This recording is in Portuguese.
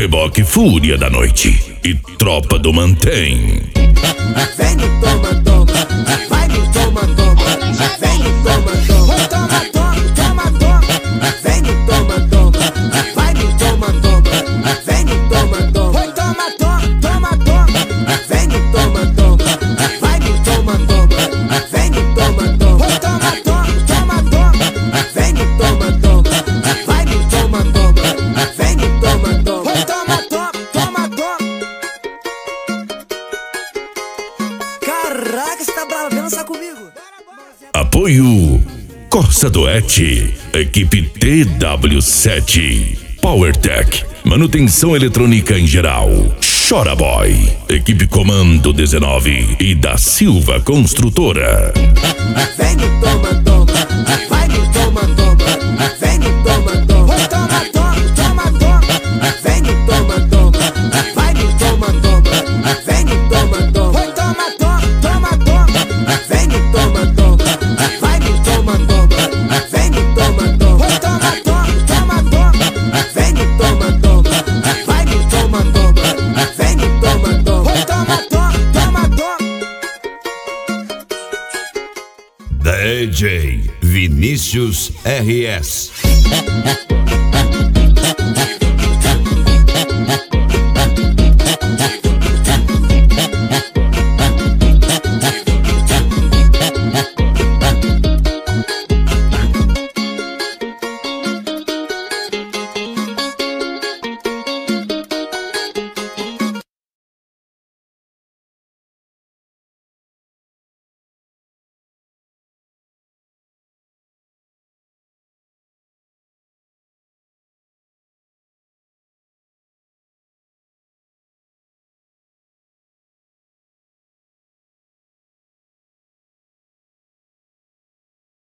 Reboque Fúria da Noite e Tropa do Mantém. Vem no toma, toma, vai no toma, toma, vem no toma, toma, toma, toma, toma, toma, vem no toma, toma, vai no toma, toma, vem no toma, toma, toma, toma, toma, vem no toma, toma, vai no toma, toma, vem no toma, toma, toma, toma, toma, vem no toma, toma, vai no toma, toma, vem no toma, toma, toma, toma, toma. Caraca, você tá bravo, vem dançar comigo. Apoio Corsa Duet, equipe TW7, PowerTech, manutenção eletrônica em geral. Chora Boy, equipe Comando 19 e da Silva Construtora. Vem no toma, toma, vai no toma, toma, vem no toma, toma, toma, toma, toma, vem no toma, toma, vai no toma, toma, vem no toma, toma, toma, toma, toma, vem no toma, toma, vai no toma, toma, vem no toma, toma, toma, toma, toma, vem no toma, toma, vai no toma, toma, vem no toma, toma, toma, toma. DJ Vinícius RS.